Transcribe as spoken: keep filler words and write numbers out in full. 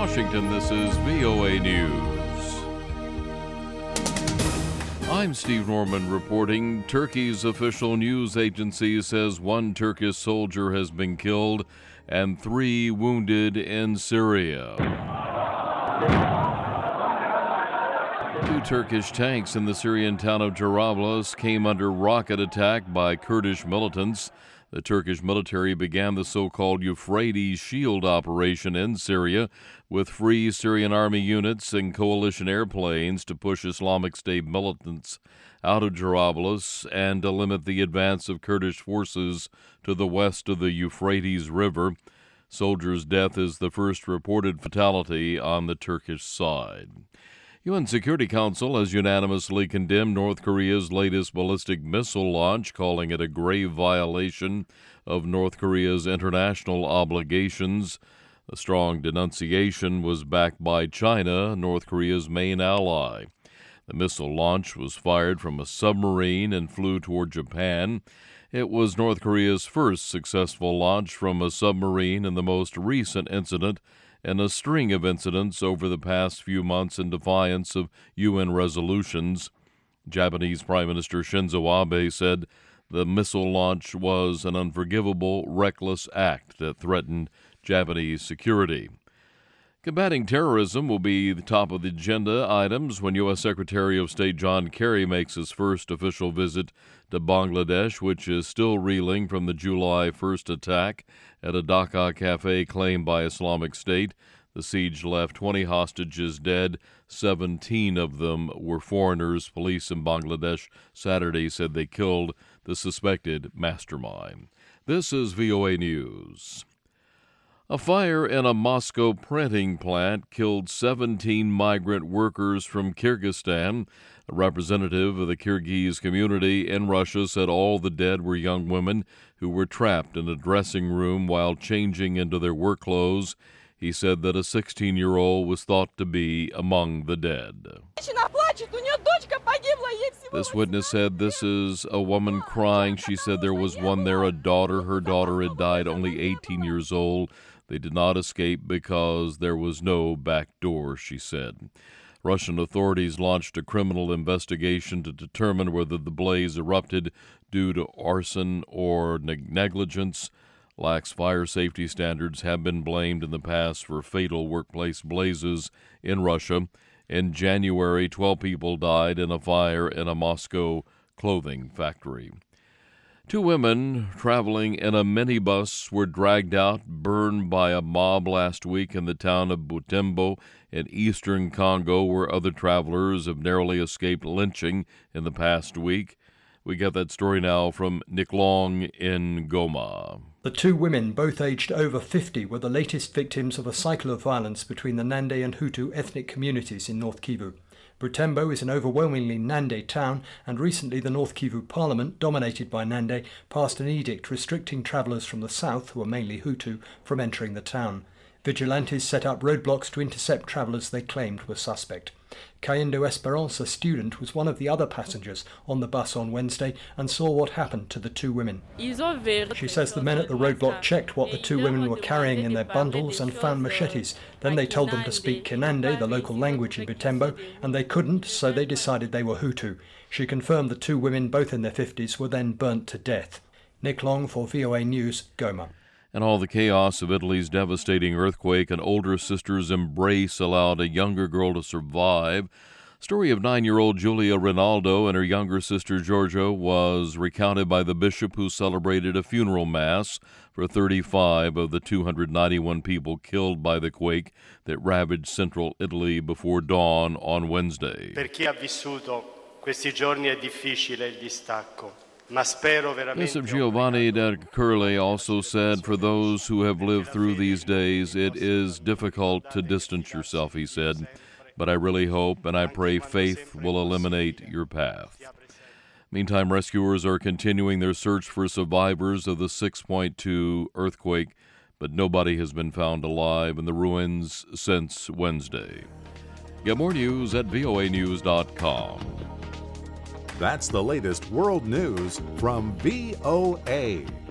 Washington, this is V O A News. I'm Steve Norman reporting. Turkey's official news agency says one Turkish soldier has been killed and three wounded in Syria. Two Turkish tanks in the Syrian town of Jarablus came under rocket attack by Kurdish militants. The Turkish military began the so-called Euphrates Shield operation in Syria with Free Syrian Army units and coalition airplanes to push Islamic State militants out of Jarablus and to limit the advance of Kurdish forces to the west of the Euphrates River. Soldier's death is the first reported fatality on the Turkish side. U N Security Council has unanimously condemned North Korea's latest ballistic missile launch, calling it a grave violation of North Korea's international obligations. The strong denunciation was backed by China, North Korea's main ally. The missile launch was fired from a submarine and flew toward Japan. It was North Korea's first successful launch from a submarine and the most recent incident in a string of incidents over the past few months in defiance of U N resolutions. Japanese Prime Minister Shinzo Abe said the missile launch was an unforgivable, reckless act that threatened Japanese security. Combating terrorism will be the top of the agenda items when U S Secretary of State John Kerry makes his first official visit to Bangladesh, which is still reeling from the July first attack at a Dhaka cafe claimed by Islamic State. The siege left twenty hostages dead. seventeen of them were foreigners. Police in Bangladesh Saturday said they killed the suspected mastermind. This is V O A News. A fire in a Moscow printing plant killed seventeen migrant workers from Kyrgyzstan. A representative of the Kyrgyz community in Russia said all the dead were young women who were trapped in a dressing room while changing into their work clothes. He said that a sixteen-year-old was thought to be among the dead. This witness said this is a woman crying. She said there was one there, a daughter. Her daughter had died, only eighteen years old. They did not escape because there was no back door, she said. Russian authorities launched a criminal investigation to determine whether the blaze erupted due to arson or neg- negligence. Lax fire safety standards have been blamed in the past for fatal workplace blazes in Russia. In January, twelve people died in a fire in a Moscow clothing factory. Two women traveling in a minibus were dragged out, burned by a mob last week in the town of Butembo in eastern Congo, where other travelers have narrowly escaped lynching in the past week. We get that story now from Nick Long in Goma. The two women, both aged over fifty, were the latest victims of a cycle of violence between the Nande and Hutu ethnic communities in North Kivu. Butembo is an overwhelmingly Nande town, and recently the North Kivu Parliament, dominated by Nande, passed an edict restricting travellers from the south, who are mainly Hutu, from entering the town. Vigilantes set up roadblocks to intercept travellers they claimed were suspect. Kayendo Esperance, a student, was one of the other passengers on the bus on Wednesday and saw what happened to the two women. She says the men at the roadblock checked what the two women were carrying in their bundles and found machetes. Then they told them to speak Kinande, the local language in Butembo, and they couldn't, so they decided they were Hutu. She confirmed the two women, both in their fifties, were then burnt to death. Nick Long for V O A News, Goma. In all the chaos of Italy's devastating earthquake, an older sister's embrace allowed a younger girl to survive. Story of nine-year-old Giulia Rinaldo and her younger sister Giorgio was recounted by the bishop who celebrated a funeral mass for thirty-five of the two hundred ninety-one people killed by the quake that ravaged central Italy before dawn on Wednesday. Per chi ha vissuto questi giorni è difficile il distacco. Bishop Giovanni da Curle also said, for those who have lived through these days, it is difficult to distance yourself, he said, but I really hope and I pray faith will eliminate your path. Meantime, rescuers are continuing their search for survivors of the six point two earthquake, but nobody has been found alive in the ruins since Wednesday. Get more news at V O A news dot com. That's the latest world news from V O A.